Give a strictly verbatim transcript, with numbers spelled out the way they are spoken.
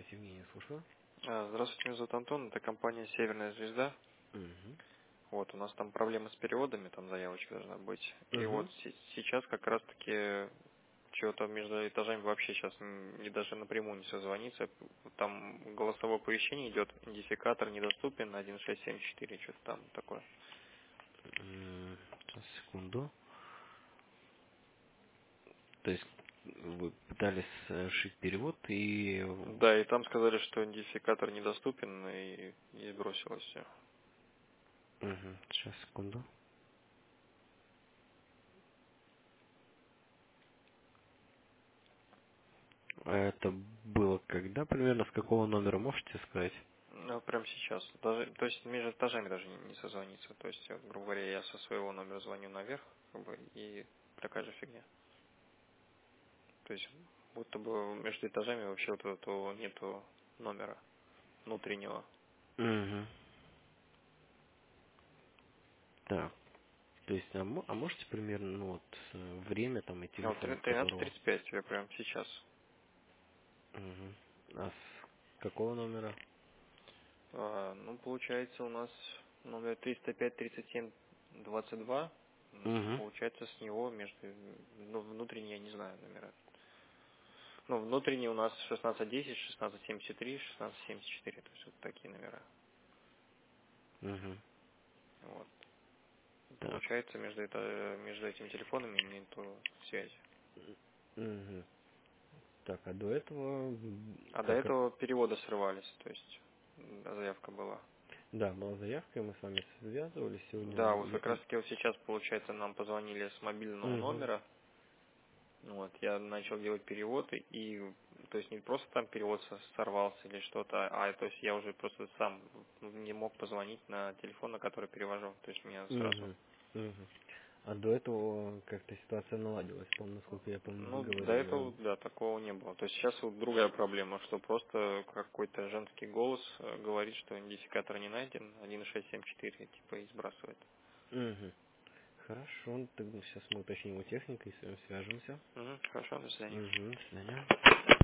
Здравствуйте, Евгений, слушаю. А, Здравствуйте, меня зовут Антон, это компания «Северная звезда». Угу. Вот, у нас там проблемы с переводами, там заявочка должна быть. И вот Угу. се- сейчас как раз-таки чего-то между этажами вообще сейчас не даже напрямую не созвониться. Там голосовое оповещение идет, идентификатор недоступен, один шесть семь четыре, что-то там такое. Сейчас, секунду. То есть вы пытались совершить перевод и... Да, и там сказали, что идентификатор недоступен, и, и сбросилось все. Угу. Сейчас, секунду. А это было когда примерно? С какого номера можете сказать? Ну, прямо сейчас. Даже, то есть между этажами даже не, не созвониться. То есть, вот, грубо говоря, я со своего номера звоню наверх, как бы, и такая же фигня. То есть, будто бы между этажами вообще вот этого нету номера внутреннего. Угу. Так. То есть, а, мо- а можете примерно, ну вот, э, время там и А вот телефон, с тринадцать которого... тридцать пять я прямо сейчас. Угу. А с какого номера? А, ну, получается, у нас номер триста пять тридцать семь двадцать два. М, Угу. Получается, с него между... Ну, внутренний я не знаю номера. Ну, внутренний у нас шестнадцать десять, шестнадцать семьдесят три, шестнадцать семьдесят четыре. То есть, вот такие номера. Угу. Вот. Так. Получается, между, это, между этими телефонами нету связи. Угу. Так, а до этого м, А до как... этого переводы срывались, то есть м, заявка была. Да, была заявка, и мы с вами связывались сегодня. Да, вот Я... как раз таки вот сейчас, получается, нам позвонили с мобильного Угу. номера. Вот, я начал делать переводы, и, то есть не просто там перевод со- сорвался или что-то, а то есть я уже просто сам не мог позвонить на телефон, на который перевожу. То есть меня сразу. Угу. Угу. А до этого как-то ситуация наладилась, по насколько я помню, вы Ну, до говорили. этого, да, такого не было. То есть сейчас вот другая проблема, что просто какой-то женский голос э, говорит, что идентификатор не найден, один шесть семь четыре, типа, и сбрасывает. Угу. Хорошо, тогда сейчас мы уточним у техника и с вами свяжемся. Мгм, хорошо, до свидания. Угу, до свидания.